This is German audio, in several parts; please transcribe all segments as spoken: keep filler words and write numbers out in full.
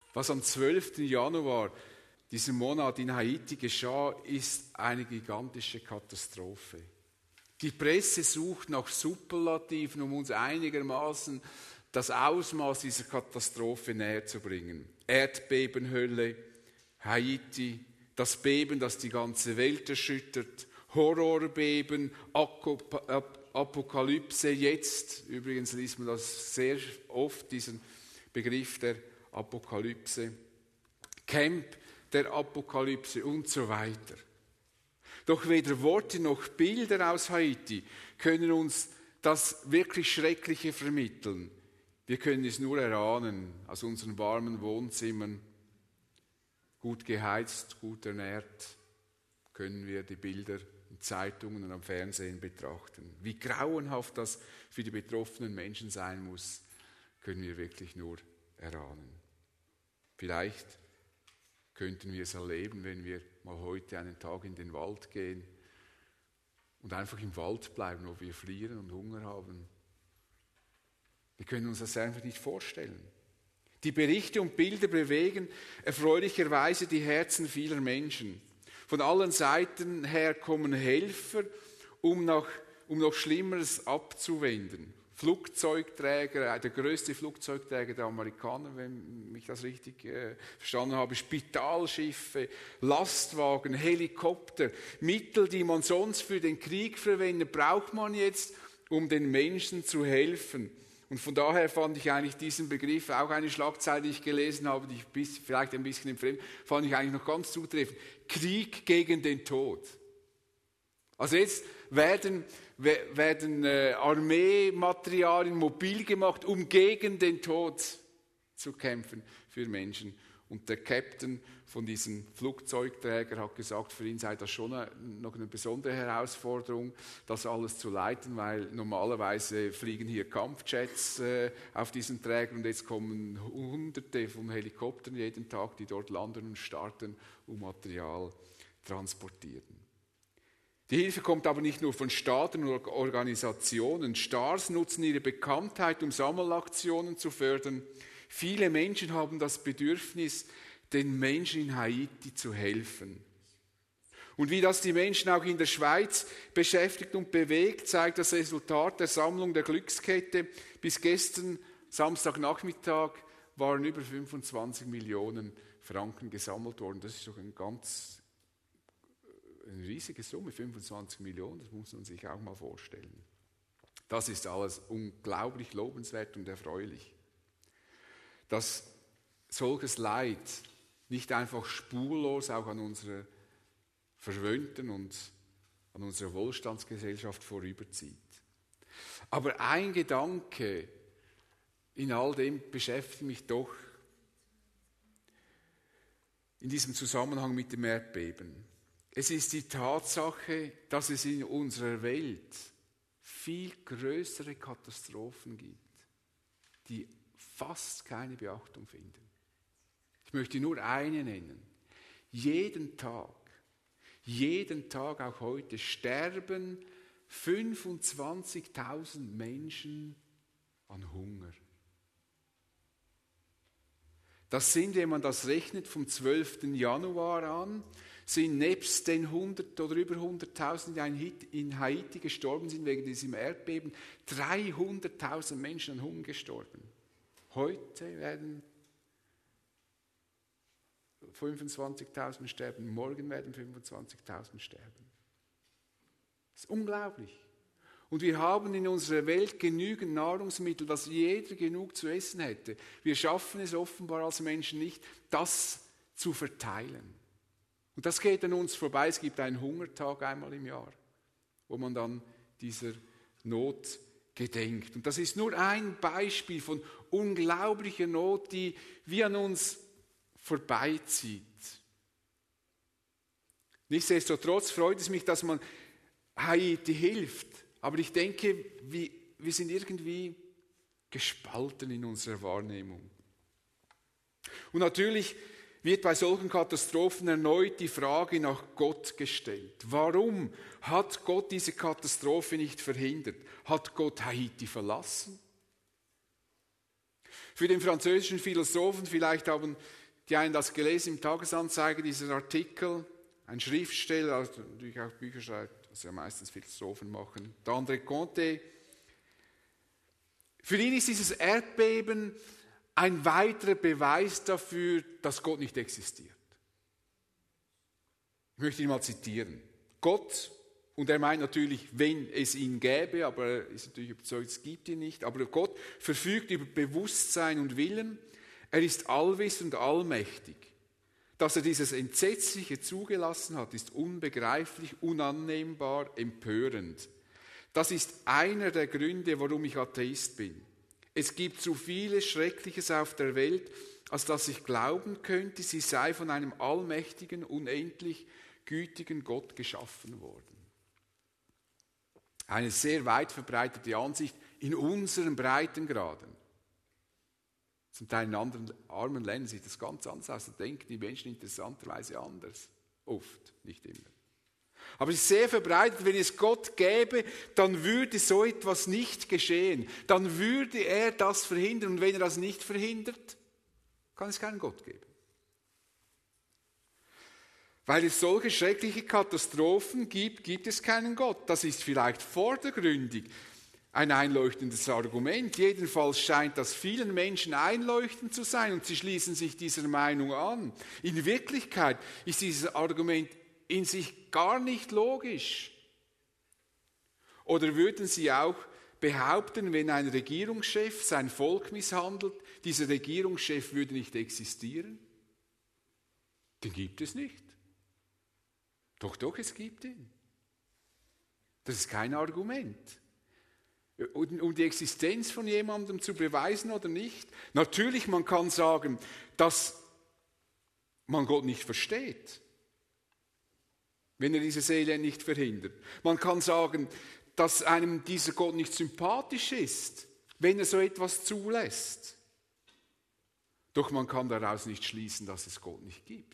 Was am zwölften Januar, diesen Monat in Haiti geschah, ist eine gigantische Katastrophe. Die Presse sucht nach Superlativen, um uns einigermaßen das Ausmaß dieser Katastrophe näher zu bringen. Erdbebenhölle, Haiti, das Beben, das die ganze Welt erschüttert, Horrorbeben, Apokalypse jetzt. Übrigens liest man das sehr oft, diesen Begriff der Apokalypse. Camp der Apokalypse und so weiter. Doch weder Worte noch Bilder aus Haiti können uns das wirklich Schreckliche vermitteln. Wir können es nur erahnen aus unseren warmen Wohnzimmern, gut geheizt, gut ernährt, können wir die Bilder in Zeitungen und am Fernsehen betrachten. Wie grauenhaft das für die betroffenen Menschen sein muss, können wir wirklich nur erahnen. Vielleicht könnten wir es erleben, wenn wir mal heute einen Tag in den Wald gehen und einfach im Wald bleiben, wo wir frieren und Hunger haben. Wir können uns das einfach nicht vorstellen. Die Berichte und Bilder bewegen erfreulicherweise die Herzen vieler Menschen. Von allen Seiten her kommen Helfer, um noch, um noch Schlimmeres abzuwenden. Flugzeugträger, der größte Flugzeugträger der Amerikaner, wenn ich das richtig äh, verstanden habe, Spitalschiffe, Lastwagen, Helikopter, Mittel, die man sonst für den Krieg verwendet, braucht man jetzt, um den Menschen zu helfen. Und von daher fand ich eigentlich diesen Begriff, auch eine Schlagzeile, die ich gelesen habe, die ich vielleicht ein bisschen entfremd, fand ich eigentlich noch ganz zutreffend. Krieg gegen den Tod. Also jetzt werden, werden äh, Armeematerialien mobil gemacht, um gegen den Tod zu kämpfen für Menschen. Und der Captain von diesem Flugzeugträger hat gesagt, für ihn sei das schon eine, noch eine besondere Herausforderung, das alles zu leiten, weil normalerweise fliegen hier Kampfjets äh, auf diesen Träger und jetzt kommen Hunderte von Helikoptern jeden Tag, die dort landen und starten, um Material transportieren. Die Hilfe kommt aber nicht nur von Staaten und Organisationen. Stars nutzen ihre Bekanntheit, um Sammelaktionen zu fördern. Viele Menschen haben das Bedürfnis, den Menschen in Haiti zu helfen. Und wie das die Menschen auch in der Schweiz beschäftigt und bewegt, zeigt das Resultat der Sammlung der Glückskette. Bis gestern, Samstagnachmittag, waren über fünfundzwanzig Millionen Franken gesammelt worden. Das ist doch ein ganz Eine riesige Summe, fünfundzwanzig Millionen, das muss man sich auch mal vorstellen. Das ist alles unglaublich lobenswert und erfreulich. Dass solches Leid nicht einfach spurlos auch an unserer verwöhnten und an unserer Wohlstandsgesellschaft vorüberzieht. Aber ein Gedanke in all dem beschäftigt mich doch in diesem Zusammenhang mit dem Erdbeben. Es ist die Tatsache, dass es in unserer Welt viel größere Katastrophen gibt, die fast keine Beachtung finden. Ich möchte nur eine nennen. Jeden Tag, jeden Tag auch heute sterben fünfundzwanzigtausend Menschen an Hunger. Das sind, wenn man das rechnet, vom zwölften Januar an, sind nebst den hundert oder über hunderttausend, die in Haiti gestorben sind wegen diesem Erdbeben, dreihunderttausend Menschen an Hunger gestorben. Heute werden fünfundzwanzigtausend sterben, morgen werden fünfundzwanzigtausend sterben. Das ist unglaublich. Und wir haben in unserer Welt genügend Nahrungsmittel, dass jeder genug zu essen hätte. Wir schaffen es offenbar als Menschen nicht, das zu verteilen. Und das geht an uns vorbei. Es gibt einen Hungertag einmal im Jahr, wo man dann dieser Not gedenkt. Und das ist nur ein Beispiel von unglaublicher Not, die wie an uns vorbeizieht. Nichtsdestotrotz freut es mich, dass man Haiti hilft. Aber ich denke, wir, wir sind irgendwie gespalten in unserer Wahrnehmung. Und natürlich wird bei solchen Katastrophen erneut die Frage nach Gott gestellt. Warum hat Gott diese Katastrophe nicht verhindert? Hat Gott Haiti verlassen? Für den französischen Philosophen, vielleicht haben die einen das gelesen im Tagesanzeiger, dieser Artikel, ein Schriftsteller, also natürlich auch Bücher schreibt, was ja meistens Philosophen machen, André Comte. Für ihn ist dieses Erdbeben ein weiterer Beweis dafür, dass Gott nicht existiert. Ich möchte ihn mal zitieren. Gott, und er meint natürlich, wenn es ihn gäbe, aber er ist natürlich überzeugt, es gibt ihn nicht, aber Gott verfügt über Bewusstsein und Willen. Er ist allwissend und allmächtig. Dass er dieses Entsetzliche zugelassen hat, ist unbegreiflich, unannehmbar, empörend. Das ist einer der Gründe, warum ich Atheist bin. Es gibt so vieles Schreckliches auf der Welt, als dass ich glauben könnte, sie sei von einem allmächtigen, unendlich gütigen Gott geschaffen worden. Eine sehr weit verbreitete Ansicht in unseren Breitengraden. Zum Teil in anderen armen Ländern sieht das ganz anders aus. Da denken die Menschen interessanterweise anders. Oft, nicht immer. Aber es ist sehr verbreitet, wenn es Gott gäbe, dann würde so etwas nicht geschehen. Dann würde er das verhindern. Und wenn er das nicht verhindert, kann es keinen Gott geben. Weil es solche schreckliche Katastrophen gibt, gibt es keinen Gott. Das ist vielleicht vordergründig ein einleuchtendes Argument. Jedenfalls scheint das vielen Menschen einleuchtend zu sein und sie schließen sich dieser Meinung an. In Wirklichkeit ist dieses Argument in sich gar nicht logisch. Oder würden Sie auch behaupten, wenn ein Regierungschef sein Volk misshandelt, dieser Regierungschef würde nicht existieren? Den gibt es nicht. Doch, doch, es gibt ihn. Das ist kein Argument. Um die Existenz von jemandem zu beweisen oder nicht. Natürlich, man kann sagen, dass man Gott nicht versteht, wenn er diese Seele nicht verhindert. Man kann sagen, dass einem dieser Gott nicht sympathisch ist, wenn er so etwas zulässt. Doch man kann daraus nicht schließen, dass es Gott nicht gibt.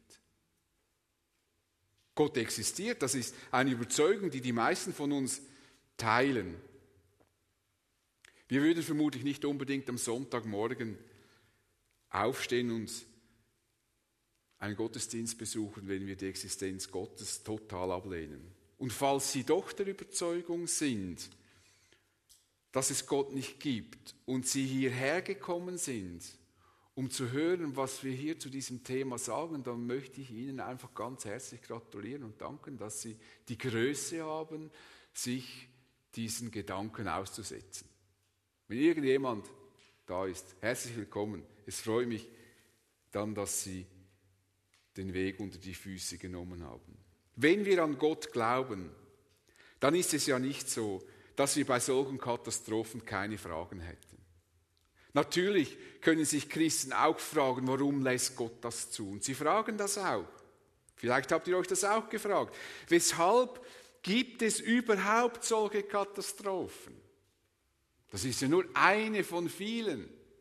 Gott existiert, das ist eine Überzeugung, die die meisten von uns teilen. Wir würden vermutlich nicht unbedingt am Sonntagmorgen aufstehen und einen Gottesdienst besuchen, wenn wir die Existenz Gottes total ablehnen. Und falls Sie doch der Überzeugung sind, dass es Gott nicht gibt und Sie hierher gekommen sind, um zu hören, was wir hier zu diesem Thema sagen, dann möchte ich Ihnen einfach ganz herzlich gratulieren und danken, dass Sie die Größe haben, sich diesen Gedanken auszusetzen. Wenn irgendjemand da ist, herzlich willkommen. Es freut mich dann, dass Sie den Weg unter die Füße genommen haben. Wenn wir an Gott glauben, dann ist es ja nicht so, dass wir bei solchen Katastrophen keine Fragen hätten. Natürlich können sich Christen auch fragen, warum lässt Gott das zu? Und sie fragen das auch. Vielleicht habt ihr euch das auch gefragt. Weshalb gibt es überhaupt solche Katastrophen? Das ist ja nur eine von vielen.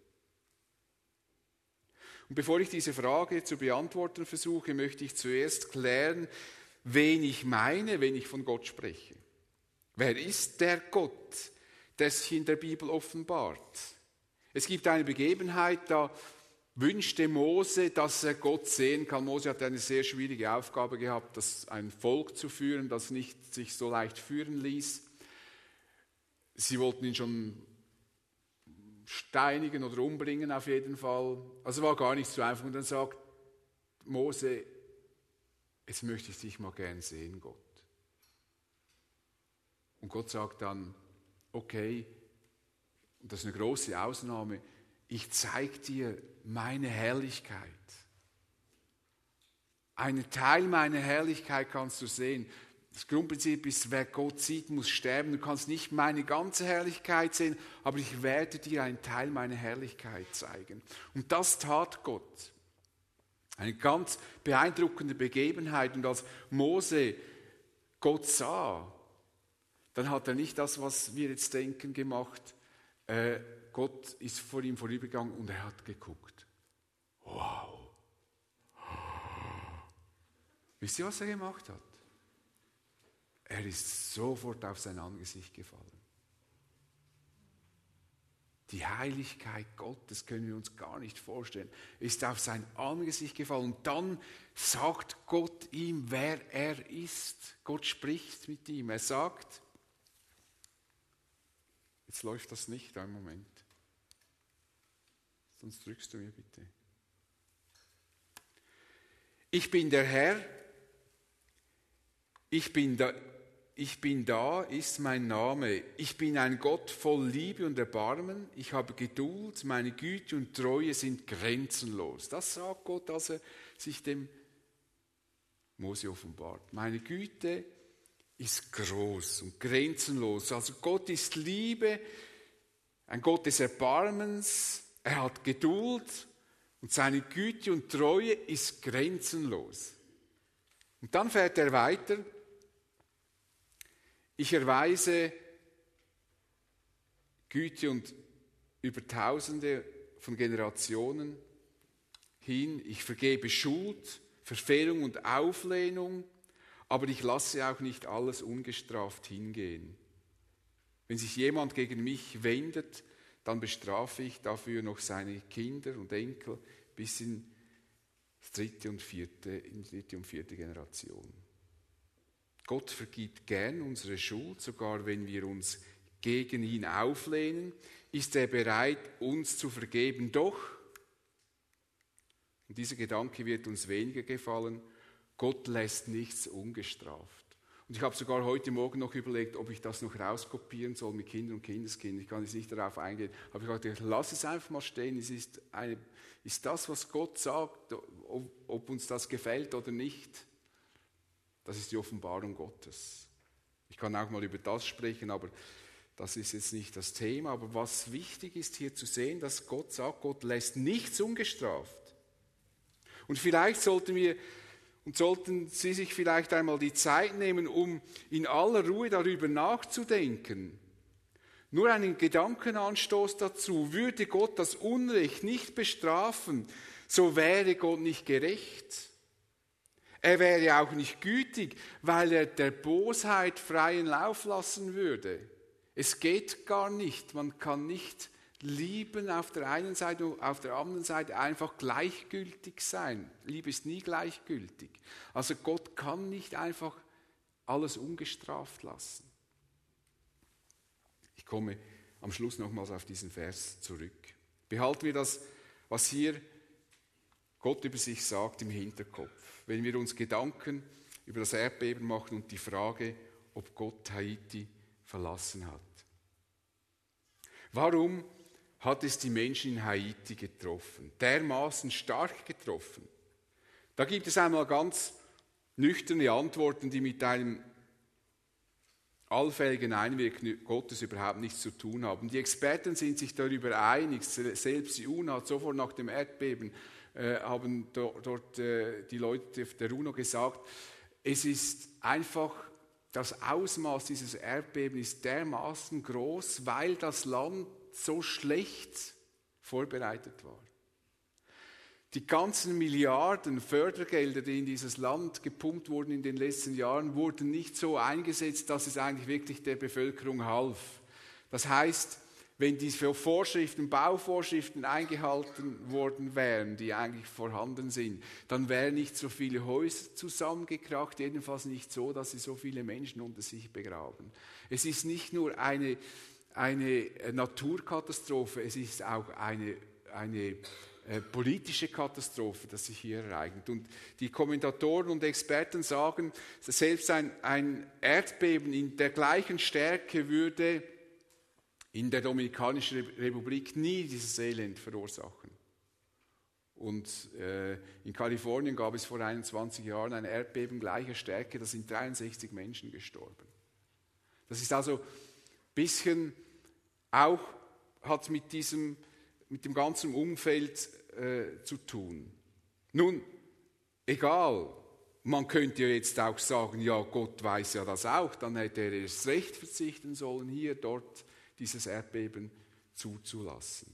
Und bevor ich diese Frage zu beantworten versuche, möchte ich zuerst klären, wen ich meine, wenn ich von Gott spreche. Wer ist der Gott, der sich in der Bibel offenbart? Es gibt eine Begebenheit, da wünschte Mose, dass er Gott sehen kann. Mose hat eine sehr schwierige Aufgabe gehabt, das ein Volk zu führen, das nicht sich so leicht führen ließ. Sie wollten ihn schon steinigen oder umbringen auf jeden Fall. Also war gar nicht so einfach. Und dann sagt Mose, jetzt möchte ich dich mal gern sehen, Gott. Und Gott sagt dann, okay, und das ist eine große Ausnahme, ich zeige dir meine Herrlichkeit. Einen Teil meiner Herrlichkeit kannst du sehen. Das Grundprinzip ist, wer Gott sieht, muss sterben. Du kannst nicht meine ganze Herrlichkeit sehen, aber ich werde dir einen Teil meiner Herrlichkeit zeigen. Und das tat Gott. Eine ganz beeindruckende Begebenheit. Und als Mose Gott sah, dann hat er nicht das, was wir jetzt denken, gemacht. Äh, Gott ist vor ihm vorübergegangen und er hat geguckt. Wow. Wisst ihr, was er gemacht hat? Er ist sofort auf sein Angesicht gefallen. Die Heiligkeit Gottes können wir uns gar nicht vorstellen. Ist auf sein Angesicht gefallen. Und dann sagt Gott ihm, wer er ist. Gott spricht mit ihm. Er sagt, jetzt läuft das nicht, einen Moment. Sonst drückst du mir bitte. Ich bin der Herr, ich bin da, ich bin da, ist mein Name. Ich bin ein Gott voll Liebe und Erbarmen. Ich habe Geduld, meine Güte und Treue sind grenzenlos. Das sagt Gott, als er sich dem Mose offenbart. Meine Güte ist groß und grenzenlos. Also Gott ist Liebe, ein Gott des Erbarmens. Er hat Geduld und seine Güte und Treue ist grenzenlos. Und dann fährt er weiter. Ich erweise Güte und über Tausende von Generationen hin. Ich vergebe Schuld, Verfehlung und Auflehnung, aber ich lasse auch nicht alles ungestraft hingehen. Wenn sich jemand gegen mich wendet, dann bestrafe ich dafür noch seine Kinder und Enkel bis in die dritte und vierte, in die dritte und vierte Generation. Gott vergibt gern unsere Schuld, sogar wenn wir uns gegen ihn auflehnen, ist er bereit, uns zu vergeben. Doch, und dieser Gedanke wird uns weniger gefallen, Gott lässt nichts ungestraft. Und ich habe sogar heute Morgen noch überlegt, ob ich das noch rauskopieren soll mit Kindern und Kindeskindern. Ich kann jetzt nicht darauf eingehen. Aber ich habe gedacht, lass es einfach mal stehen. Es ist, eine, ist das, was Gott sagt, ob, ob uns das gefällt oder nicht. Das ist die Offenbarung Gottes. Ich kann auch mal über das sprechen, aber das ist jetzt nicht das Thema. Aber was wichtig ist hier zu sehen, dass Gott sagt, Gott lässt nichts ungestraft. Und vielleicht sollten wir und sollten Sie sich vielleicht einmal die Zeit nehmen, um in aller Ruhe darüber nachzudenken. Nur einen Gedankenanstoß dazu. Würde Gott das Unrecht nicht bestrafen, so wäre Gott nicht gerecht. Er wäre auch nicht gütig, weil er der Bosheit freien Lauf lassen würde. Es geht gar nicht. Man kann nicht lieben auf der einen Seite und auf der anderen Seite einfach gleichgültig sein. Liebe ist nie gleichgültig. Also Gott kann nicht einfach alles ungestraft lassen. Ich komme am Schluss nochmals auf diesen Vers zurück. Behalten wir das, was hier Gott über sich sagt, im Hinterkopf. Wenn wir uns Gedanken über das Erdbeben machen und die Frage, ob Gott Haiti verlassen hat. Warum hat es die Menschen in Haiti getroffen? Dermaßen stark getroffen. Da gibt es einmal ganz nüchterne Antworten, die mit einem allfälligen Einwirken Gottes überhaupt nichts zu tun haben. Die Experten sind sich darüber einig, selbst die UNO hat sofort nach dem Erdbeben Äh, haben dort, dort äh, die Leute der UNO gesagt, es ist einfach, das Ausmaß dieses Erdbebens ist dermaßen groß, weil das Land so schlecht vorbereitet war. Die ganzen Milliarden Fördergelder, die in dieses Land gepumpt wurden in den letzten Jahren, wurden nicht so eingesetzt, dass es eigentlich wirklich der Bevölkerung half. Das heißt, wenn diese Vorschriften, Bauvorschriften eingehalten worden wären, die eigentlich vorhanden sind, dann wären nicht so viele Häuser zusammengekracht, jedenfalls nicht so, dass sie so viele Menschen unter sich begraben. Es ist nicht nur eine, eine Naturkatastrophe, es ist auch eine, eine äh, politische Katastrophe, die sich hier ereignet. Und die Kommentatoren und Experten sagen, selbst ein, ein Erdbeben in der gleichen Stärke würde in der Dominikanischen Republik nie dieses Elend verursachen. Und äh, in Kalifornien gab es vor einundzwanzig Jahren ein Erdbeben gleicher Stärke, da sind dreiundsechzig Menschen gestorben. Das ist also ein bisschen auch, hat mit diesem, mit dem ganzen Umfeld äh, zu tun. Nun, egal, man könnte ja jetzt auch sagen, ja, Gott weiß ja das auch, dann hätte er erst recht verzichten sollen, hier, dort, dieses Erdbeben zuzulassen.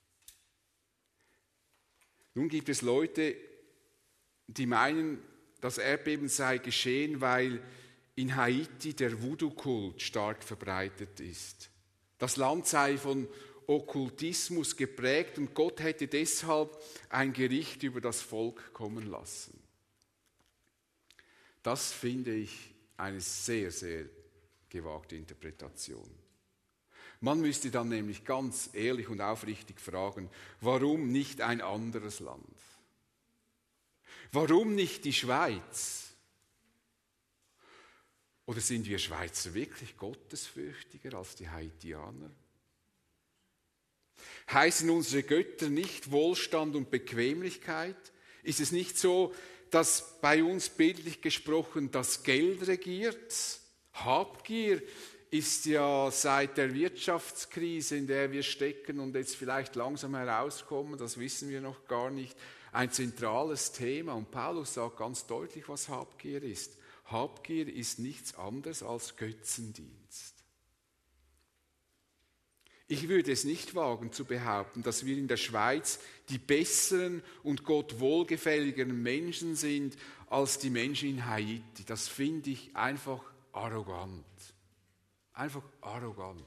Nun gibt es Leute, die meinen, das Erdbeben sei geschehen, weil in Haiti der Voodoo-Kult stark verbreitet ist. Das Land sei von Okkultismus geprägt und Gott hätte deshalb ein Gericht über das Volk kommen lassen. Das finde ich eine sehr, sehr gewagte Interpretation. Man müsste dann nämlich ganz ehrlich und aufrichtig fragen, warum nicht ein anderes Land? Warum nicht die Schweiz? Oder sind wir Schweizer wirklich gottesfürchtiger als die Haitianer? Heißen unsere Götter nicht Wohlstand und Bequemlichkeit? Ist es nicht so, dass bei uns bildlich gesprochen das Geld regiert? Habgier ist ja seit der Wirtschaftskrise, in der wir stecken und jetzt vielleicht langsam herauskommen, das wissen wir noch gar nicht, ein zentrales Thema. Und Paulus sagt ganz deutlich, was Habgier ist. Habgier ist nichts anderes als Götzendienst. Ich würde es nicht wagen zu behaupten, dass wir in der Schweiz die besseren und Gott wohlgefälligeren Menschen sind als die Menschen in Haiti. Das finde ich einfach arrogant. Einfach arrogant.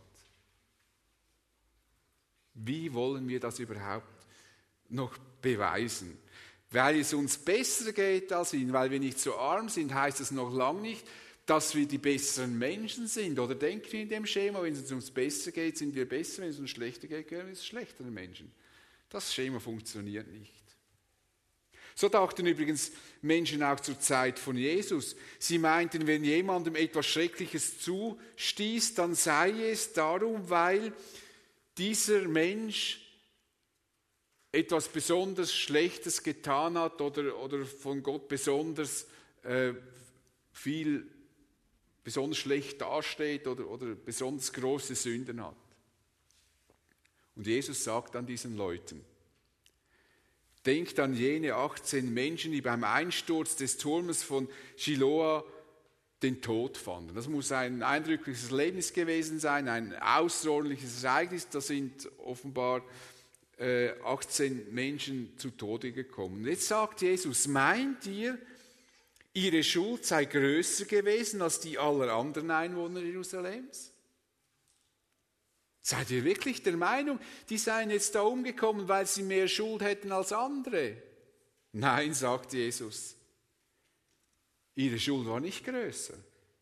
Wie wollen wir das überhaupt noch beweisen? Weil es uns besser geht als ihnen, weil wir nicht so arm sind, heißt es noch lange nicht, dass wir die besseren Menschen sind. Oder denken wir in dem Schema, wenn es uns besser geht, sind wir besser, wenn es uns schlechter geht, sind wir schlechtere Menschen. Das Schema funktioniert nicht. So dachten übrigens Menschen auch zur Zeit von Jesus. Sie meinten, wenn jemandem etwas Schreckliches zustieß, dann sei es darum, weil dieser Mensch etwas besonders Schlechtes getan hat oder, oder von Gott besonders äh, viel, besonders schlecht dasteht oder, oder besonders große Sünden hat. Und Jesus sagt an diesen Leuten, denkt an jene achtzehn Menschen, die beim Einsturz des Turmes von Siloa den Tod fanden. Das muss ein eindrückliches Erlebnis gewesen sein, ein außerordentliches Ereignis. Da sind offenbar äh, achtzehn Menschen zu Tode gekommen. Und jetzt sagt Jesus, meint ihr, ihre Schuld sei größer gewesen als die aller anderen Einwohner Jerusalems? Seid ihr wirklich der Meinung, die seien jetzt da umgekommen, weil sie mehr Schuld hätten als andere? Nein, sagt Jesus. Ihre Schuld war nicht größer.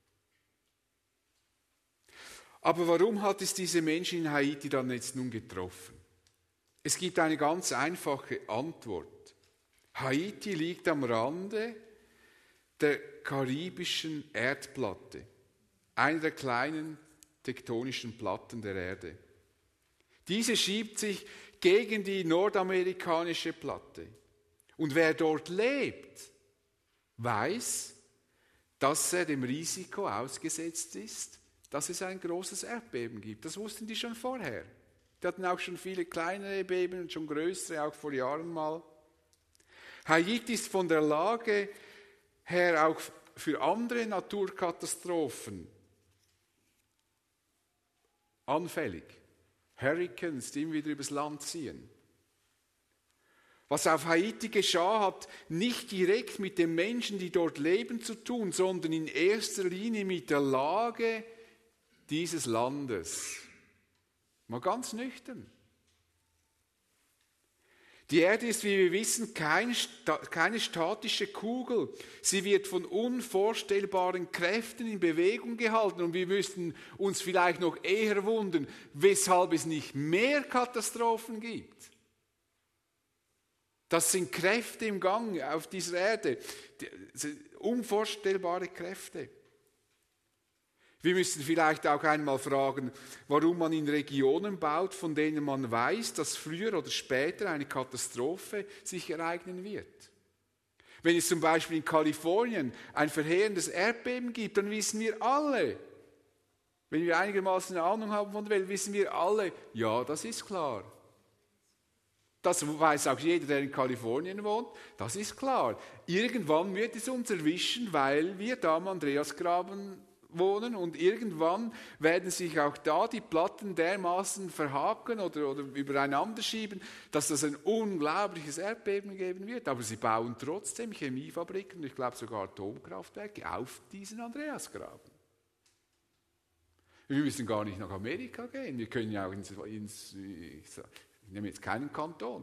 Aber warum hat es diese Menschen in Haiti dann jetzt nun getroffen? Es gibt eine ganz einfache Antwort. Haiti liegt am Rande der karibischen Erdplatte, einer der kleinen tektonischen Platten der Erde. Diese schiebt sich gegen die nordamerikanische Platte. Und wer dort lebt, weiß, dass er dem Risiko ausgesetzt ist, dass es ein großes Erdbeben gibt. Das wussten die schon vorher. Die hatten auch schon viele kleinere Beben und schon größere, auch vor Jahren mal. Haiti ist von der Lage her auch für andere Naturkatastrophen anfällig. Hurricanes, die immer wieder übers Land ziehen. Was auf Haiti geschah, hat nicht direkt mit den Menschen, die dort leben, zu tun, sondern in erster Linie mit der Lage dieses Landes. Mal ganz nüchtern. Die Erde ist, wie wir wissen, kein, keine statische Kugel. Sie wird von unvorstellbaren Kräften in Bewegung gehalten. Und wir müssten uns vielleicht noch eher wundern, weshalb es nicht mehr Katastrophen gibt. Das sind Kräfte im Gang auf dieser Erde, unvorstellbare Kräfte. Wir müssen vielleicht auch einmal fragen, warum man in Regionen baut, von denen man weiß, dass früher oder später eine Katastrophe sich ereignen wird. Wenn es zum Beispiel in Kalifornien ein verheerendes Erdbeben gibt, dann wissen wir alle, wenn wir einigermaßen eine Ahnung haben von der Welt, wissen wir alle, ja, das ist klar. Das weiß auch jeder, der in Kalifornien wohnt, das ist klar. Irgendwann wird es uns erwischen, weil wir da am Andreasgraben wohnen und irgendwann werden sich auch da die Platten dermaßen verhaken oder, oder übereinander schieben, dass das ein unglaubliches Erdbeben geben wird. Aber sie bauen trotzdem Chemiefabriken und ich glaube sogar Atomkraftwerke auf diesen Andreasgraben. Wir müssen gar nicht nach Amerika gehen. Wir können ja auch ins, ins ich nehme jetzt keinen Kanton.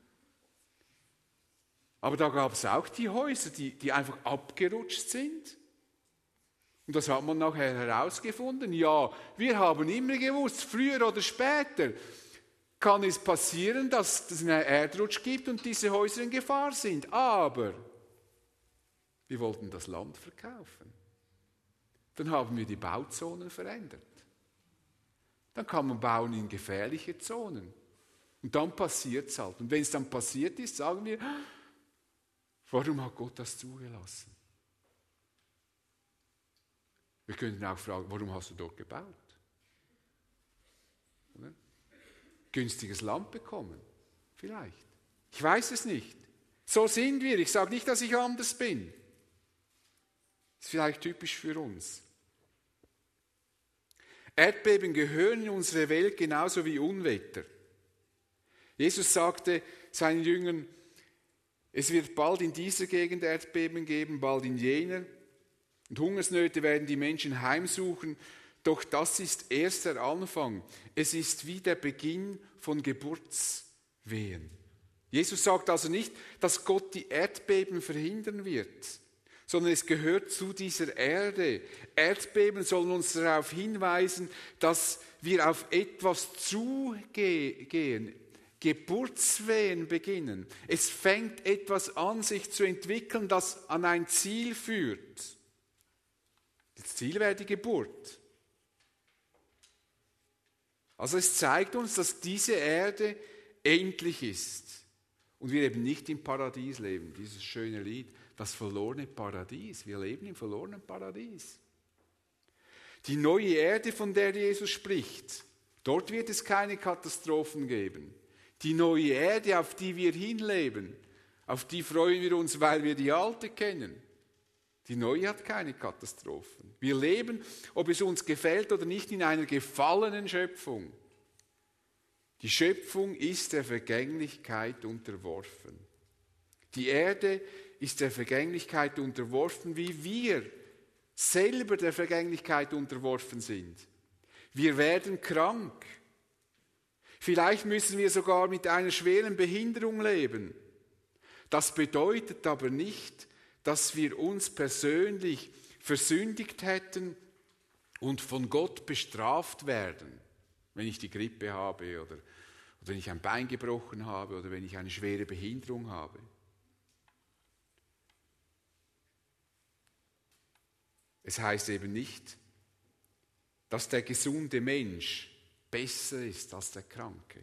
Aber da gab es auch die Häuser, die, die einfach abgerutscht sind. Und das hat man nachher herausgefunden. Ja, wir haben immer gewusst, früher oder später kann es passieren, dass es einen Erdrutsch gibt und diese Häuser in Gefahr sind. Aber wir wollten das Land verkaufen. Dann haben wir die Bauzonen verändert. Dann kann man bauen in gefährliche Zonen. Und dann passiert es halt. Und wenn es dann passiert ist, sagen wir, warum hat Gott das zugelassen? Wir könnten auch fragen, warum hast du dort gebaut? Oder? Günstiges Land bekommen? Vielleicht. Ich weiß es nicht. So sind wir. Ich sage nicht, dass ich anders bin. Das ist vielleicht typisch für uns. Erdbeben gehören in unsere Welt genauso wie Unwetter. Jesus sagte seinen Jüngern, es wird bald in dieser Gegend Erdbeben geben, bald in jener. Und Hungersnöte werden die Menschen heimsuchen. Doch das ist erst der Anfang. Es ist wie der Beginn von Geburtswehen. Jesus sagt also nicht, dass Gott die Erdbeben verhindern wird, sondern es gehört zu dieser Erde. Erdbeben sollen uns darauf hinweisen, dass wir auf etwas zugehen, Geburtswehen beginnen. Es fängt etwas an, sich zu entwickeln, das an ein Ziel führt. Das Ziel wäre die Geburt. Also es zeigt uns, dass diese Erde endlich ist und wir eben nicht im Paradies leben. Dieses schöne Lied, das verlorene Paradies. Wir leben im verlorenen Paradies. Die neue Erde, von der Jesus spricht, dort wird es keine Katastrophen geben. Die neue Erde, auf die wir hinleben, auf die freuen wir uns, weil wir die alte kennen. Die neue hat keine Katastrophen. Wir leben, ob es uns gefällt oder nicht, in einer gefallenen Schöpfung. Die Schöpfung ist der Vergänglichkeit unterworfen. Die Erde ist der Vergänglichkeit unterworfen, wie wir selber der Vergänglichkeit unterworfen sind. Wir werden krank. Vielleicht müssen wir sogar mit einer schweren Behinderung leben. Das bedeutet aber nicht, dass wir uns persönlich versündigt hätten und von Gott bestraft werden, wenn ich die Grippe habe oder, oder wenn ich ein Bein gebrochen habe oder wenn ich eine schwere Behinderung habe. Es heißt eben nicht, dass der gesunde Mensch besser ist als der Kranke.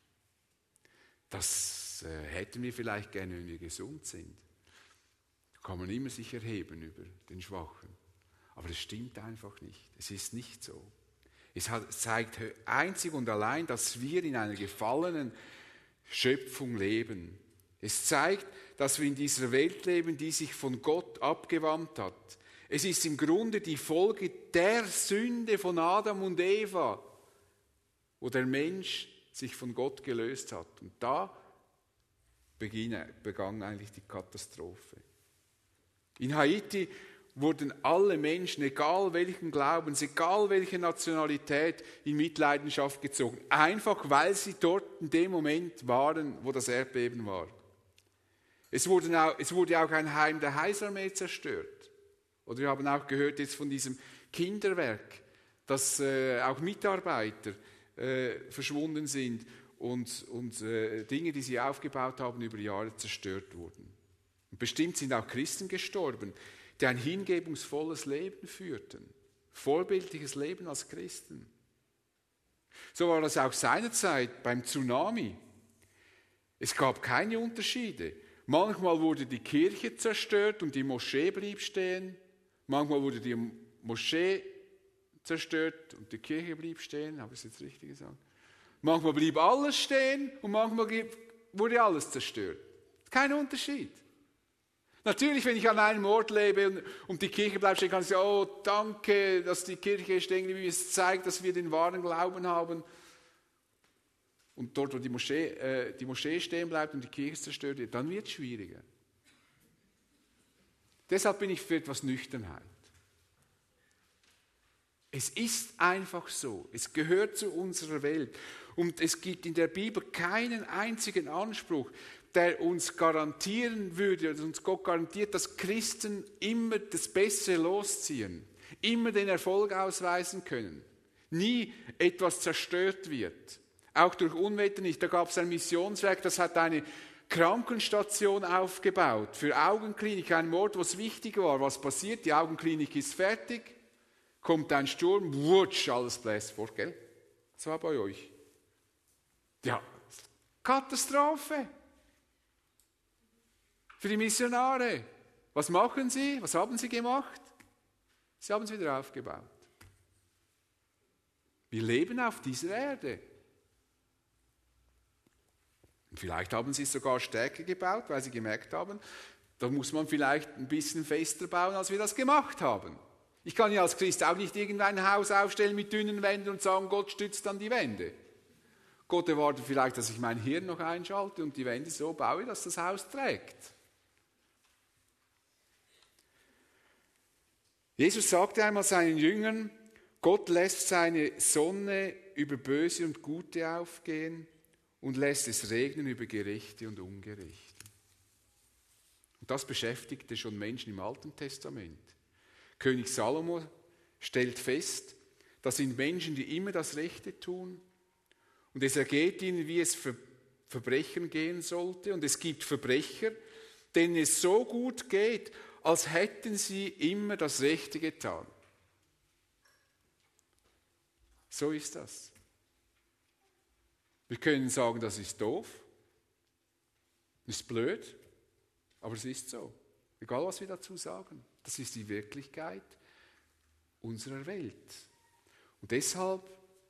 Das äh, hätten wir vielleicht gerne, wenn wir gesund sind. Da kann man immer sich erheben über den Schwachen. Aber das stimmt einfach nicht. Es ist nicht so. Es hat, zeigt einzig und allein, dass wir in einer gefallenen Schöpfung leben. Es zeigt, dass wir in dieser Welt leben, die sich von Gott abgewandt hat. Es ist im Grunde die Folge der Sünde von Adam und Eva, wo der Mensch sich von Gott gelöst hat. Und da begann eigentlich die Katastrophe. In Haiti wurden alle Menschen, egal welchen Glaubens, egal welche Nationalität, in Mitleidenschaft gezogen. Einfach weil sie dort in dem Moment waren, wo das Erdbeben war. Es wurde auch, es wurde auch ein Heim der Heilsarmee zerstört. Oder wir haben auch gehört jetzt von diesem Kinderwerk, dass äh, auch Mitarbeiter äh, verschwunden sind und, und äh, Dinge, die sie aufgebaut haben, über Jahre zerstört wurden. Und bestimmt sind auch Christen gestorben, die ein hingebungsvolles Leben führten. Vorbildliches Leben als Christen. So war das auch seinerzeit beim Tsunami. Es gab keine Unterschiede. Manchmal wurde die Kirche zerstört und die Moschee blieb stehen. Manchmal wurde die Moschee zerstört und die Kirche blieb stehen. Habe ich es jetzt richtig gesagt? Manchmal blieb alles stehen und manchmal wurde alles zerstört. Kein Unterschied. Natürlich, wenn ich an einem Ort lebe und die Kirche bleibt stehen, kann ich sagen, oh, danke, dass die Kirche stehen blieb. Es zeigt, dass wir den wahren Glauben haben. Und dort, wo die Moschee, äh, die Moschee stehen bleibt und die Kirche zerstört wird, dann wird es schwieriger. Deshalb bin ich für etwas Nüchternheit. Es ist einfach so. Es gehört zu unserer Welt. Und es gibt in der Bibel keinen einzigen Anspruch, der uns garantieren würde, oder uns Gott garantiert, dass Christen immer das Bessere losziehen, immer den Erfolg ausweisen können, nie etwas zerstört wird. Auch durch Unwetter nicht. Da gab es ein Missionswerk, das hat eine Krankenstation aufgebaut für Augenklinik, ein Ort, wo es wichtig war. Was passiert? Die Augenklinik ist fertig, kommt ein Sturm, wutsch, alles bläst fort, gell? Das war bei euch. Ja, Katastrophe. Für die Missionare. Was machen sie? Was haben sie gemacht? Sie haben es wieder aufgebaut. Wir leben auf dieser Erde. Und vielleicht haben sie es sogar stärker gebaut, weil sie gemerkt haben, da muss man vielleicht ein bisschen fester bauen, als wir das gemacht haben. Ich kann ja als Christ auch nicht irgendein Haus aufstellen mit dünnen Wänden und sagen, Gott stützt an die Wände. Gott erwartet vielleicht, dass ich mein Hirn noch einschalte und die Wände so baue, dass das Haus trägt. Jesus sagte einmal seinen Jüngern, Gott lässt seine Sonne über Böse und Gute aufgehen und lässt es regnen über Gerechte und Ungerechte. Und das beschäftigte schon Menschen im Alten Testament. König Salomo stellt fest, das sind Menschen, die immer das Rechte tun und es ergeht ihnen, wie es für Verbrechen gehen sollte. Und es gibt Verbrecher, denen es so gut geht, als hätten sie immer das Rechte getan. So ist das. Wir können sagen, das ist doof, das ist blöd, aber es ist so. Egal, was wir dazu sagen. Das ist die Wirklichkeit unserer Welt. Und deshalb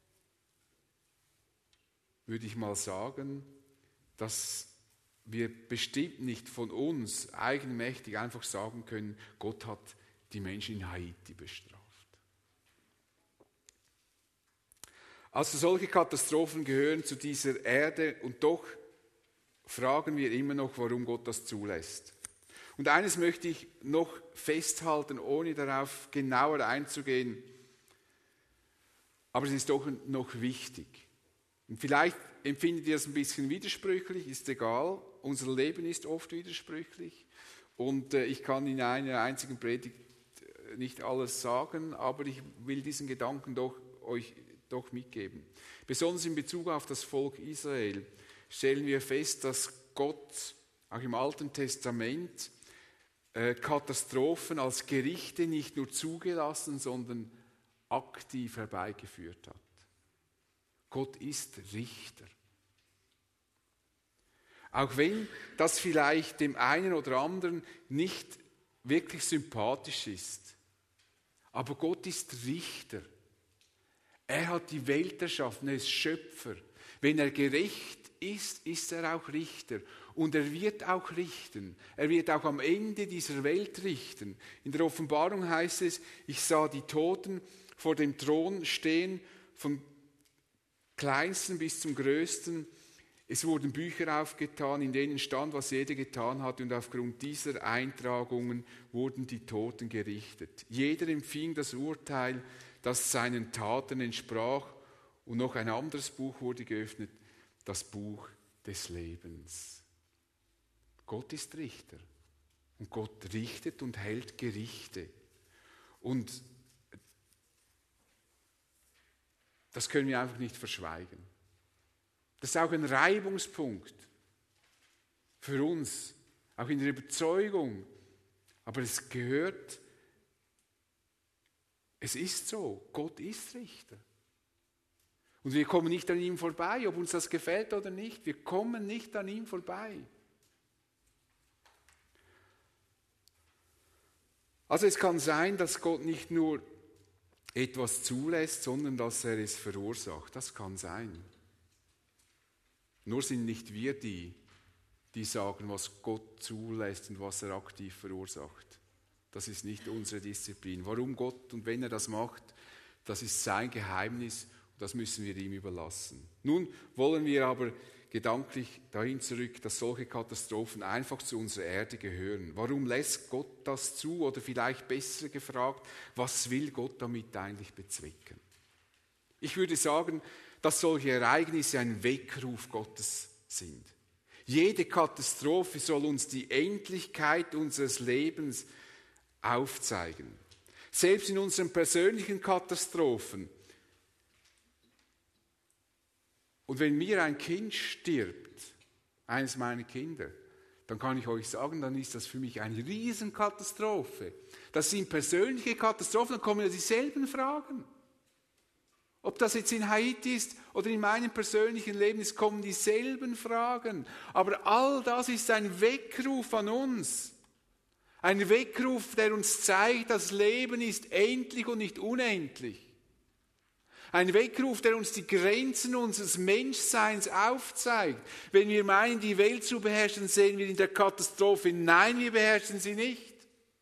würde ich mal sagen, dass wir bestimmt nicht von uns eigenmächtig einfach sagen können, Gott hat die Menschen in Haiti bestraft. Also solche Katastrophen gehören zu dieser Erde und doch fragen wir immer noch, warum Gott das zulässt. Und eines möchte ich noch festhalten, ohne darauf genauer einzugehen, aber es ist doch noch wichtig. Und vielleicht empfindet ihr das ein bisschen widersprüchlich, ist egal, unser Leben ist oft widersprüchlich und ich kann in einer einzigen Predigt nicht alles sagen, aber ich will diesen Gedanken doch euch doch mitgeben. Besonders in Bezug auf das Volk Israel stellen wir fest, dass Gott auch im Alten Testament äh, Katastrophen als Gerichte nicht nur zugelassen, sondern aktiv herbeigeführt hat. Gott ist Richter. Auch wenn das vielleicht dem einen oder anderen nicht wirklich sympathisch ist, aber Gott ist Richter. Er hat die Welt erschaffen, er ist Schöpfer. Wenn er gerecht ist, ist er auch Richter. Und er wird auch richten. Er wird auch am Ende dieser Welt richten. In der Offenbarung heißt es, ich sah die Toten vor dem Thron stehen, vom Kleinsten bis zum Größten. Es wurden Bücher aufgetan, in denen stand, was jeder getan hat. Und aufgrund dieser Eintragungen wurden die Toten gerichtet. Jeder empfing das Urteil, das seinen Taten entsprach. Und noch ein anderes Buch wurde geöffnet, das Buch des Lebens. Gott ist Richter. Und Gott richtet und hält Gerichte. Und das können wir einfach nicht verschweigen. Das ist auch ein Reibungspunkt für uns, auch in der Überzeugung. Aber es gehört, es ist so, Gott ist Richter. Und wir kommen nicht an ihm vorbei, ob uns das gefällt oder nicht. Wir kommen nicht an ihm vorbei. Also es kann sein, dass Gott nicht nur etwas zulässt, sondern dass er es verursacht. Das kann sein. Nur sind nicht wir die, die sagen, was Gott zulässt und was er aktiv verursacht. Das ist nicht unsere Disziplin. Warum Gott und wenn er das macht, das ist sein Geheimnis und das müssen wir ihm überlassen. Nun wollen wir aber gedanklich dahin zurück, dass solche Katastrophen einfach zu unserer Erde gehören. Warum lässt Gott das zu? Oder vielleicht besser gefragt, was will Gott damit eigentlich bezwecken? Ich würde sagen, dass solche Ereignisse ein Weckruf Gottes sind. Jede Katastrophe soll uns die Endlichkeit unseres Lebens aufzeigen. Selbst in unseren persönlichen Katastrophen. Und wenn mir ein Kind stirbt, eines meiner Kinder, dann kann ich euch sagen, dann ist das für mich eine Riesenkatastrophe. Das sind persönliche Katastrophen, dann kommen ja dieselben Fragen. Ob das jetzt in Haiti ist oder in meinem persönlichen Leben, es kommen dieselben Fragen. Aber all das ist ein Weckruf an uns. Ein Weckruf, der uns zeigt, das Leben ist endlich und nicht unendlich. Ein Weckruf, der uns die Grenzen unseres Menschseins aufzeigt. Wenn wir meinen, die Welt zu beherrschen, sehen wir in der Katastrophe, nein, wir beherrschen sie nicht.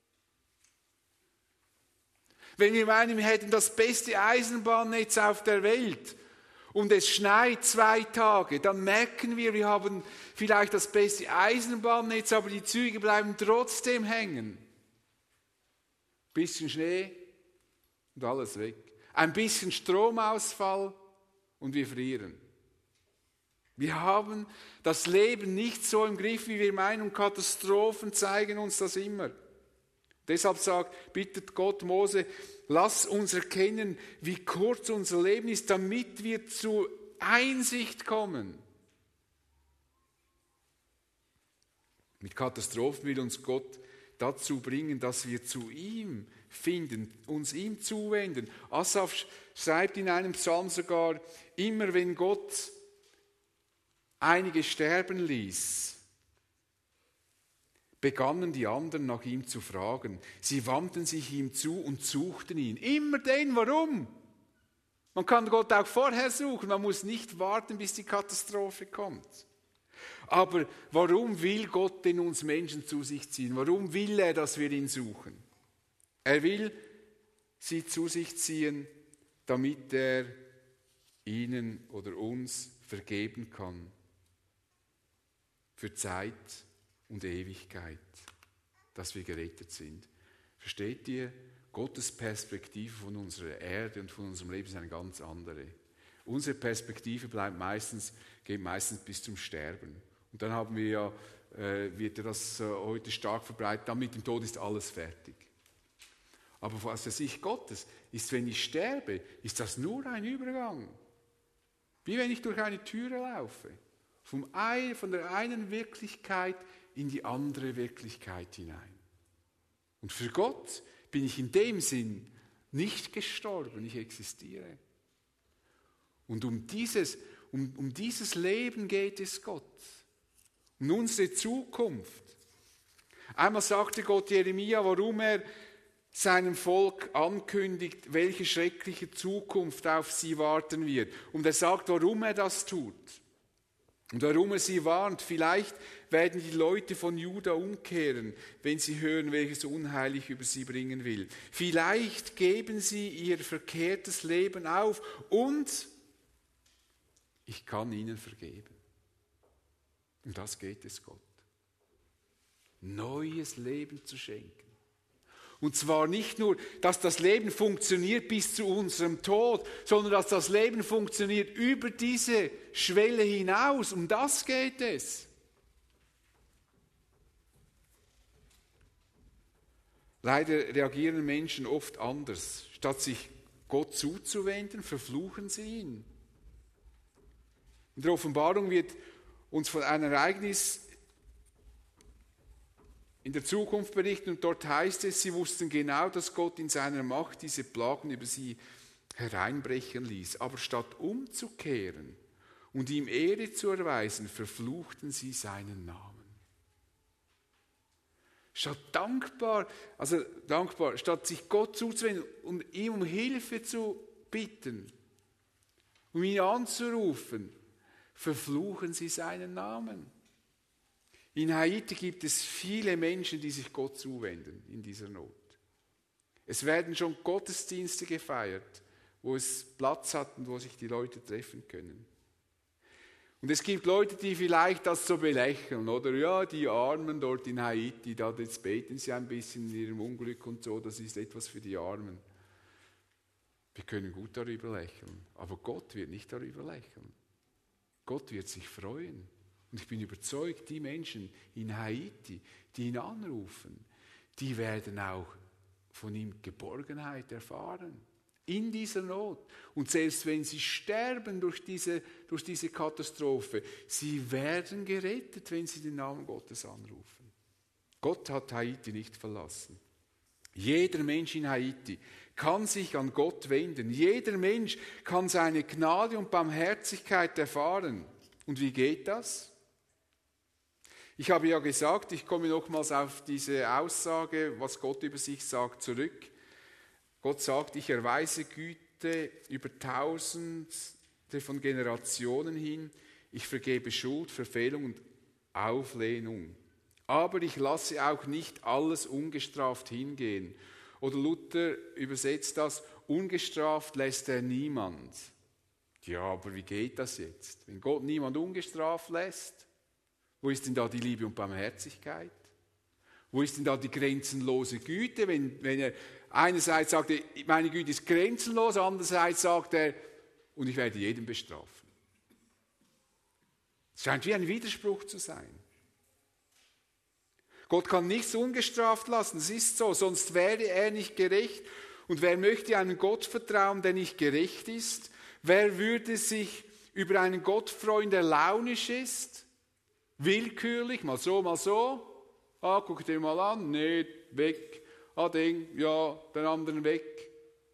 Wenn wir meinen, wir hätten das beste Eisenbahnnetz auf der Welt und es schneit zwei Tage, dann merken wir, wir haben vielleicht das beste Eisenbahnnetz, aber die Züge bleiben trotzdem hängen. Ein bisschen Schnee und alles weg. Ein bisschen Stromausfall und wir frieren. Wir haben das Leben nicht so im Griff, wie wir meinen, und Katastrophen zeigen uns das immer. Deshalb sagt, bittet Gott Mose, lass uns erkennen, wie kurz unser Leben ist, damit wir zur Einsicht kommen. Mit Katastrophen will uns Gott dazu bringen, dass wir zu ihm finden, uns ihm zuwenden. Asaf schreibt in einem Psalm sogar, immer wenn Gott einige sterben ließ, begannen die anderen nach ihm zu fragen. Sie wandten sich ihm zu und suchten ihn. Immer den, warum? Man kann Gott auch vorher suchen, man muss nicht warten, bis die Katastrophe kommt. Aber warum will Gott denn uns Menschen zu sich ziehen? Warum will er, dass wir ihn suchen? Er will sie zu sich ziehen, damit er ihnen oder uns vergeben kann. Für Zeit und Ewigkeit, dass wir gerettet sind. Versteht ihr? Gottes Perspektive von unserer Erde und von unserem Leben ist eine ganz andere. Unsere Perspektive bleibt meistens, geht meistens bis zum Sterben. Und dann haben wir ja, äh, wird ja das äh, heute stark verbreitet, dann mit dem Tod ist alles fertig. Aber aus der Sicht Gottes ist, wenn ich sterbe, ist das nur ein Übergang. Wie wenn ich durch eine Türe laufe. Vom ein, von der einen Wirklichkeit in die andere Wirklichkeit hinein. Und für Gott bin ich in dem Sinn nicht gestorben, ich existiere. Und um dieses, um, um dieses Leben geht es Gott. Um unsere Zukunft. Einmal sagte Gott Jeremia, warum er seinem Volk ankündigt, welche schreckliche Zukunft auf sie warten wird. Und er sagt, warum er das tut. Und warum er sie warnt, vielleicht werden die Leute von Juda umkehren, wenn sie hören, welches Unheil ich über sie bringen will. Vielleicht geben sie ihr verkehrtes Leben auf und ich kann ihnen vergeben. Und das geht es Gott. Neues Leben zu schenken. Und zwar nicht nur, dass das Leben funktioniert bis zu unserem Tod, sondern dass das Leben funktioniert über diese Schwelle hinaus. Um das geht es. Leider reagieren Menschen oft anders. Statt sich Gott zuzuwenden, verfluchen sie ihn. In der Offenbarung wird uns von einem Ereignis in der Zukunft berichten und dort heißt es, sie wussten genau, dass Gott in seiner Macht diese Plagen über sie hereinbrechen ließ. Aber statt umzukehren und ihm Ehre zu erweisen, verfluchten sie seinen Namen. Statt dankbar, also dankbar, statt sich Gott zuzuwenden und ihm um Hilfe zu bitten, um ihn anzurufen, verfluchen sie seinen Namen. In Haiti gibt es viele Menschen, die sich Gott zuwenden in dieser Not. Es werden schon Gottesdienste gefeiert, wo es Platz hat und wo sich die Leute treffen können. Und es gibt Leute, die vielleicht das so belächeln, oder? Ja, die Armen dort in Haiti, da jetzt beten sie ein bisschen in ihrem Unglück und so, das ist etwas für die Armen. Wir können gut darüber lächeln, aber Gott wird nicht darüber lächeln. Gott wird sich freuen. Und ich bin überzeugt, die Menschen in Haiti, die ihn anrufen, die werden auch von ihm Geborgenheit erfahren. In dieser Not. Und selbst wenn sie sterben durch diese, durch diese Katastrophe, sie werden gerettet, wenn sie den Namen Gottes anrufen. Gott hat Haiti nicht verlassen. Jeder Mensch in Haiti kann sich an Gott wenden. Jeder Mensch kann seine Gnade und Barmherzigkeit erfahren. Und wie geht das? Ich habe ja gesagt, ich komme nochmals auf diese Aussage, was Gott über sich sagt, zurück. Gott sagt, ich erweise Güte über Tausende von Generationen hin. Ich vergebe Schuld, Verfehlung und Auflehnung. Aber ich lasse auch nicht alles ungestraft hingehen. Oder Luther übersetzt das, ungestraft lässt er niemand. Ja, aber wie geht das jetzt? Wenn Gott niemand ungestraft lässt, wo ist denn da die Liebe und Barmherzigkeit? Wo ist denn da die grenzenlose Güte, wenn, wenn er einerseits sagt, meine Güte ist grenzenlos, andererseits sagt er, und ich werde jeden bestrafen. Es scheint wie ein Widerspruch zu sein. Gott kann nichts ungestraft lassen, das ist so, sonst wäre er nicht gerecht. Und wer möchte einen Gott vertrauen, der nicht gerecht ist? Wer würde sich über einen Gott freuen, der launisch ist? Willkürlich, mal so, mal so. Ah, guck dir mal an, nee, weg. Ah, den, ja, den anderen weg.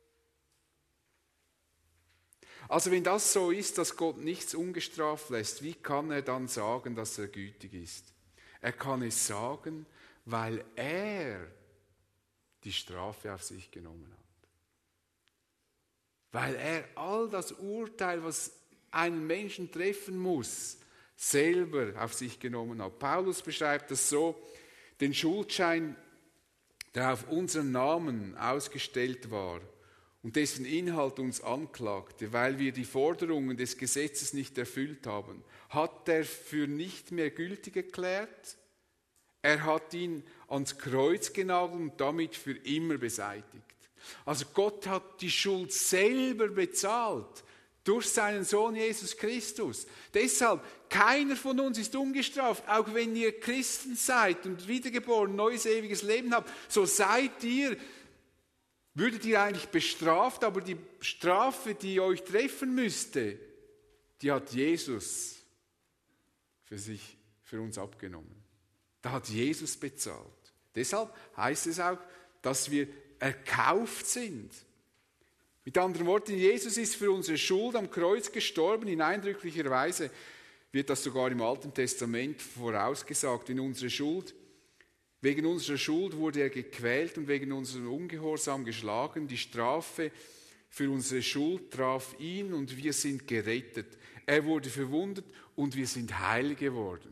Also wenn das so ist, dass Gott nichts ungestraft lässt, wie kann er dann sagen, dass er gütig ist? Er kann es sagen, weil er die Strafe auf sich genommen hat. Weil er all das Urteil, was einen Menschen treffen muss, selber auf sich genommen hat. Paulus beschreibt das so, den Schuldschein, der auf unseren Namen ausgestellt war und dessen Inhalt uns anklagte, weil wir die Forderungen des Gesetzes nicht erfüllt haben, hat er für nicht mehr gültig erklärt. Er hat ihn ans Kreuz genagelt und damit für immer beseitigt. Also Gott hat die Schuld selber bezahlt durch seinen Sohn Jesus Christus. Deshalb, keiner von uns ist ungestraft, auch wenn ihr Christen seid und wiedergeboren, neues ewiges Leben habt, so seid ihr, würdet ihr eigentlich bestraft, aber die Strafe, die euch treffen müsste, die hat Jesus für sich, für uns abgenommen. Da hat Jesus bezahlt. Deshalb heißt es auch, dass wir erkauft sind. Mit anderen Worten, Jesus ist für unsere Schuld am Kreuz gestorben. In eindrücklicher Weise wird das sogar im Alten Testament vorausgesagt. In unsere Schuld, wegen unserer Schuld wurde er gequält und wegen unserem Ungehorsam geschlagen. Die Strafe für unsere Schuld traf ihn und wir sind gerettet. Er wurde verwundet und wir sind heil geworden.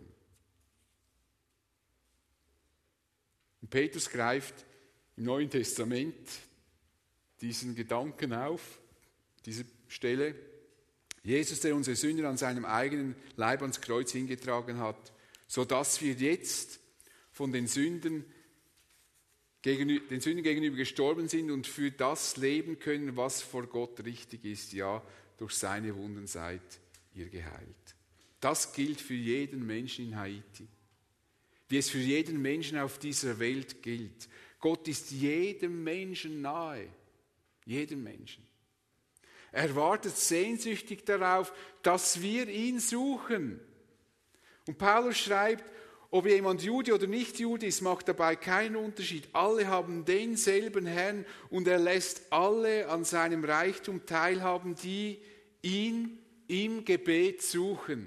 Und Petrus greift im Neuen Testament diesen Gedanken auf, diese Stelle. Jesus, der unsere Sünden an seinem eigenen Leib ans Kreuz hingetragen hat, sodass wir jetzt von den Sünden, gegenüber, den Sünden gegenüber gestorben sind und für das leben können, was vor Gott richtig ist. Ja, durch seine Wunden seid ihr geheilt. Das gilt für jeden Menschen in Haiti, wie es für jeden Menschen auf dieser Welt gilt. Gott ist jedem Menschen nahe. Jedem Menschen. Er wartet sehnsüchtig darauf, dass wir ihn suchen. Und Paulus schreibt, ob jemand Jude oder nicht Jude ist, macht dabei keinen Unterschied. Alle haben denselben Herrn und er lässt alle an seinem Reichtum teilhaben, die ihn im Gebet suchen.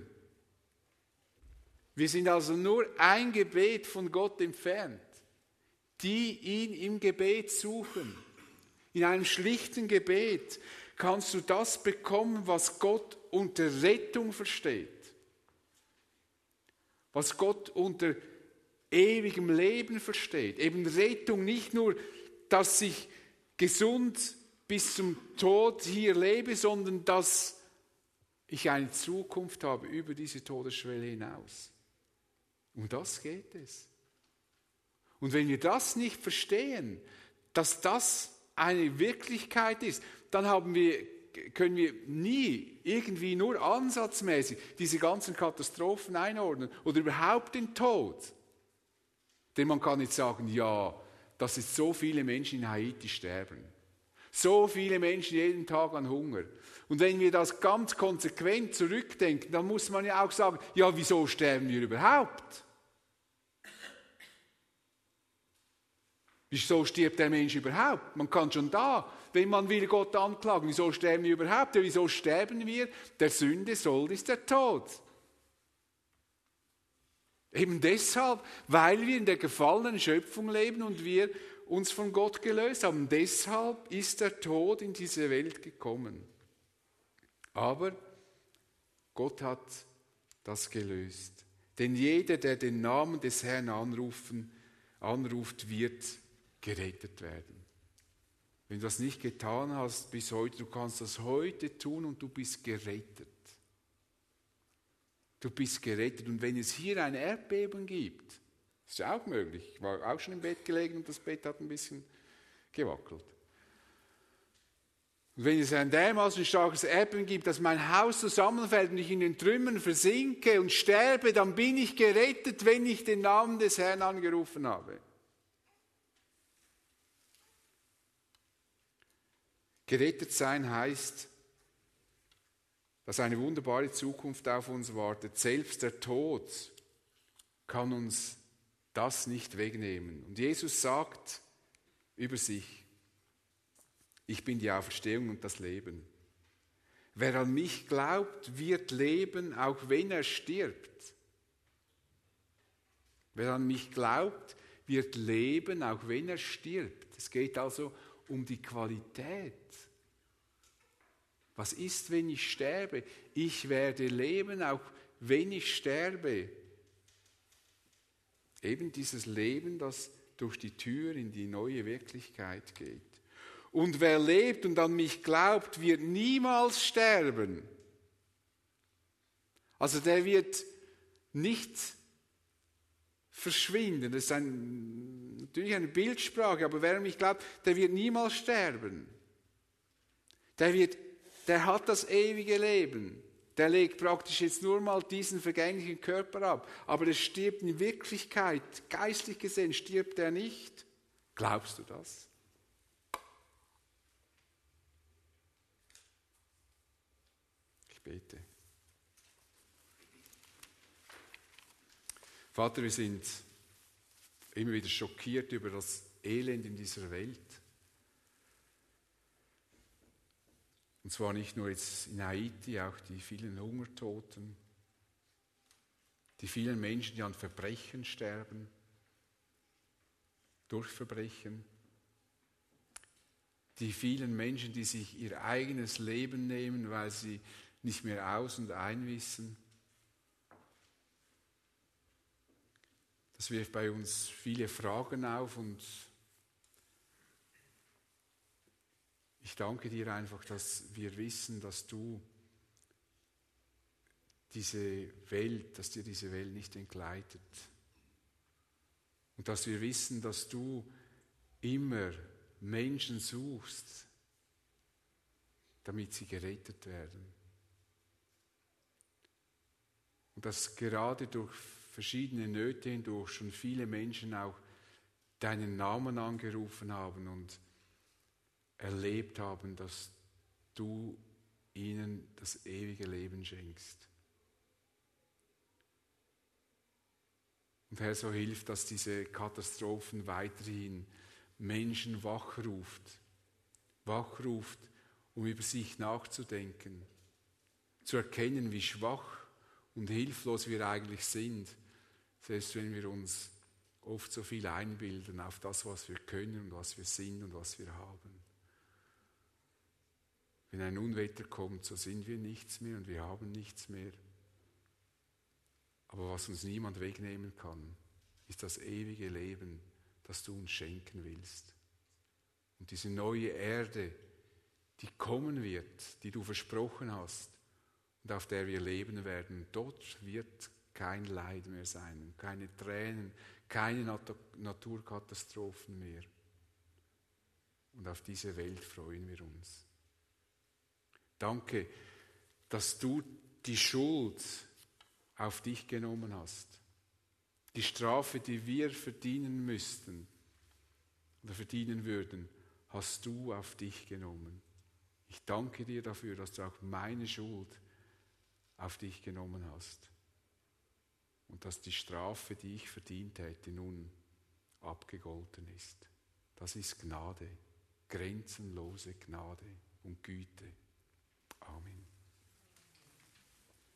Wir sind also nur ein Gebet von Gott entfernt, die ihn im Gebet suchen. In einem schlichten Gebet kannst du das bekommen, was Gott unter Rettung versteht. Was Gott unter ewigem Leben versteht. Eben Rettung nicht nur, dass ich gesund bis zum Tod hier lebe, sondern dass ich eine Zukunft habe über diese Todesschwelle hinaus. Um das geht es. Und wenn wir das nicht verstehen, dass das eine Wirklichkeit ist, dann haben wir, können wir nie irgendwie nur ansatzmäßig diese ganzen Katastrophen einordnen oder überhaupt den Tod. Denn man kann nicht sagen, ja, dass jetzt so viele Menschen in Haiti sterben. So viele Menschen jeden Tag an Hunger. Und wenn wir das ganz konsequent zurückdenken, dann muss man ja auch sagen, ja, wieso sterben wir überhaupt? Wieso stirbt der Mensch überhaupt? Man kann schon da, wenn man will, Gott anklagen. Wieso sterben wir überhaupt? Ja, wieso sterben wir? Der Sünde Sold ist der Tod. Eben deshalb, weil wir in der gefallenen Schöpfung leben und wir uns von Gott gelöst haben. Deshalb ist der Tod in diese Welt gekommen. Aber Gott hat das gelöst. Denn jeder, der den Namen des Herrn anrufen, anruft, wird gerettet werden. Wenn du das nicht getan hast bis heute, du kannst das heute tun und du bist gerettet. Du bist gerettet. Und wenn es hier ein Erdbeben gibt, ist ja auch möglich. Ich war auch schon im Bett gelegen und das Bett hat ein bisschen gewackelt. Und wenn es ein dermaßen starkes Erdbeben gibt, dass mein Haus zusammenfällt und ich in den Trümmern versinke und sterbe, dann bin ich gerettet, wenn ich den Namen des Herrn angerufen habe. Gerettet sein heißt, dass eine wunderbare Zukunft auf uns wartet. Selbst der Tod kann uns das nicht wegnehmen. Und Jesus sagt über sich, ich bin die Auferstehung und das Leben. Wer an mich glaubt, wird leben, auch wenn er stirbt. Wer an mich glaubt, wird leben, auch wenn er stirbt. Es geht also um die Qualität. Was ist, wenn ich sterbe? Ich werde leben, auch wenn ich sterbe. Eben dieses Leben, das durch die Tür in die neue Wirklichkeit geht. Und wer lebt und an mich glaubt, wird niemals sterben. Also der wird nicht verschwinden. Das ist ein, natürlich eine Bildsprache, aber wer an mich glaubt, der wird niemals sterben. Der wird Der hat das ewige Leben. Der legt praktisch jetzt nur mal diesen vergänglichen Körper ab. Aber er stirbt in Wirklichkeit, geistlich gesehen, stirbt er nicht. Glaubst du das? Ich bete. Vater, wir sind immer wieder schockiert über das Elend in dieser Welt. Und zwar nicht nur jetzt in Haiti, auch die vielen Hungertoten, die vielen Menschen, die an Verbrechen sterben, durch Verbrechen, die vielen Menschen, die sich ihr eigenes Leben nehmen, weil sie nicht mehr aus- und einwissen. Das wirft bei uns viele Fragen auf und ich danke dir einfach, dass wir wissen, dass du diese Welt, dass dir diese Welt nicht entgleitet. Und dass wir wissen, dass du immer Menschen suchst, damit sie gerettet werden. Und dass gerade durch verschiedene Nöte hindurch schon viele Menschen auch deinen Namen angerufen haben und erlebt haben, dass du ihnen das ewige Leben schenkst. Und Herr, so hilft, dass diese Katastrophen weiterhin Menschen wachruft, wachruft, um über sich nachzudenken, zu erkennen, wie schwach und hilflos wir eigentlich sind, selbst wenn wir uns oft so viel einbilden auf das, was wir können und was wir sind und was wir haben. Wenn ein Unwetter kommt, so sind wir nichts mehr und wir haben nichts mehr. Aber was uns niemand wegnehmen kann, ist das ewige Leben, das du uns schenken willst. Und diese neue Erde, die kommen wird, die du versprochen hast und auf der wir leben werden. Dort wird kein Leid mehr sein, keine Tränen, keine Nat- Naturkatastrophen mehr. Und auf diese Welt freuen wir uns. Danke, dass du die Schuld auf dich genommen hast. Die Strafe, die wir verdienen müssten oder verdienen würden, hast du auf dich genommen. Ich danke dir dafür, dass du auch meine Schuld auf dich genommen hast. Und dass die Strafe, die ich verdient hätte, nun abgegolten ist. Das ist Gnade, grenzenlose Gnade und Güte. Amen.